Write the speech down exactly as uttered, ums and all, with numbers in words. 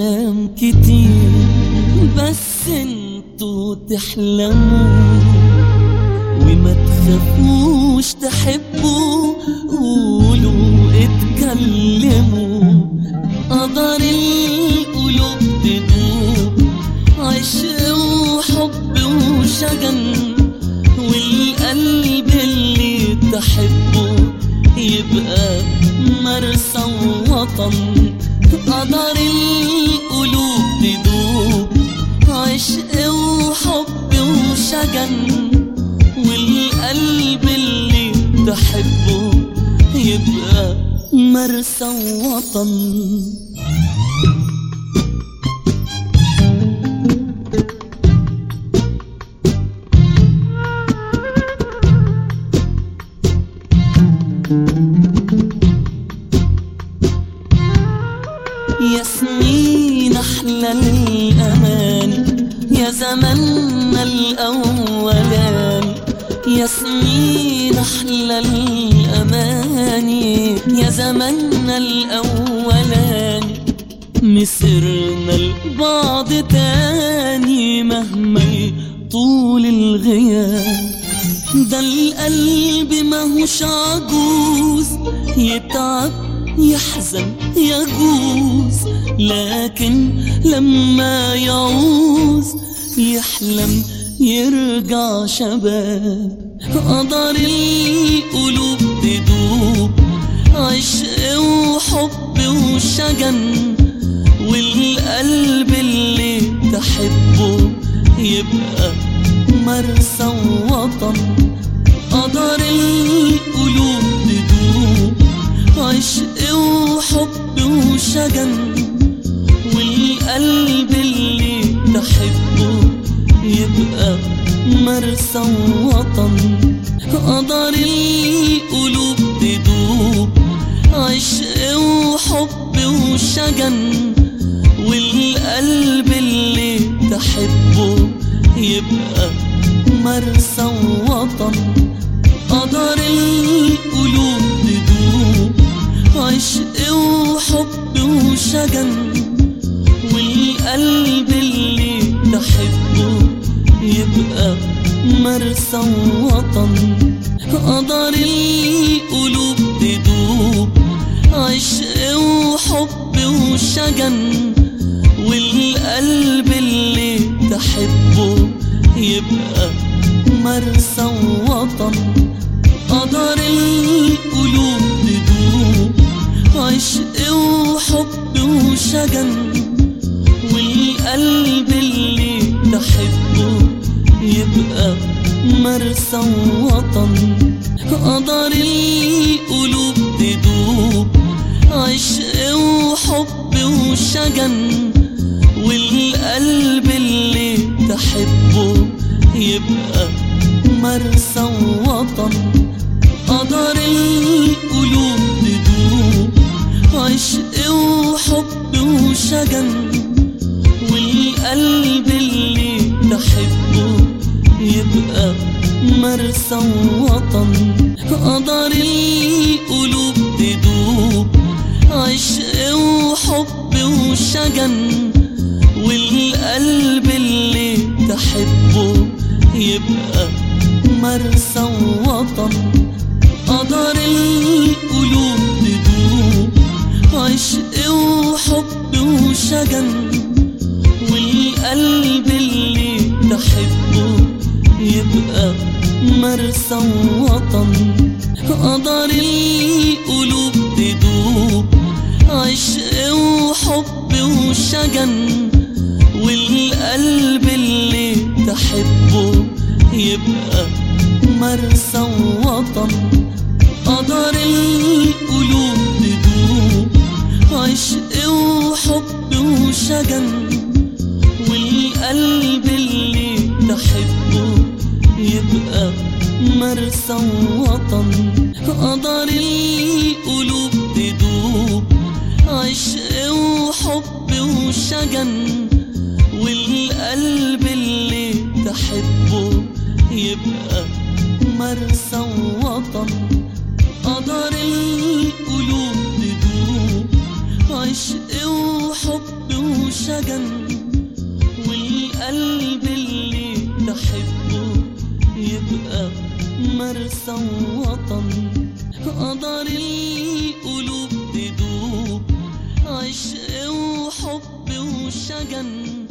كلام كتير بس انتوا تحلموا وما تخافوش تحبوا، قولوا اتكلموا. قدر القلوب تدوب، عشق وحب وشجن، والقلب اللي تحبه يبقى مرسى ووطن. قدر القلوب تدوب، عشق وحب وشجن، والقلب اللي تحبه يبقى مرسى ووطن. يا سنين أحلى الأمان، يا زماننا الأولاني. يا سنين أحلى الأماني، يا زماننا الأولاني. مسرنا لبعض تاني مهما طول الغياب. ده القلب ماهوش عجوز، يتعب يحزن يجوز، لكن لما يعوز يحلم يرجع شباب. قدر القلوب تدوب، عشق وحب وشجن، والقلب اللي تحبه يبقى مرسى ووطن. قدر القلوب تدوب، عشق وحب وشجن، والقلب اللي تحبه يبقى مرسى ووطن. قدر القلوب تدوب، عشق وحب وشجن، والقلب اللي تحبه يبقى مرسى ووطن. قدر القلوب تدوب، عشق وحب وشجن، والقلب اللي تحبه يبقى مرسى ووطن. قدر القلوب تدوب، عشق وحب وشجن، والقلب اللي تحبه يبقى مرسى ووطن. قدر القلوب تدوب، عشق وحب وشجن، والقلب اللي تحبه يبقى مرسى ووطن. قدر القلوب تدوب، عشق وحب وشجن، والقلب اللي تحبه يبقى مرسى ووطن. قدر القلوب تدوب، عشق وحب وشجن، والقلب اللي تحبه يبقى مرسى ووطن. قدر القلوب تدوب، عشق وحب وشجن، والقلب اللي تحبه يبقى مرسى ووطن. قدر القلوب تدوب، عشق وحب وشجن، والقلب اللي تحبه يبقى مرسى ووطن. قدر القلوب تدوب، عشق وحب وشجن، والقلب اللي تحبه يبقى مرسى ووطن. قدر القلوب تدوب، عشق وحب وشجن، والقلب اللي تحبه يبقى مرسى ووطن. قدر القلوب تدوب، عشق وحب وشجن، والقلب اللي تحبه يبقى مرسى ووطن. قدر القلوب تدوب، عشق وحب وشجن، وشجن، والقلب اللي تحبه يبقى مرسى ووطن. قدر القلوب تدوب، عشق وحب وشجن.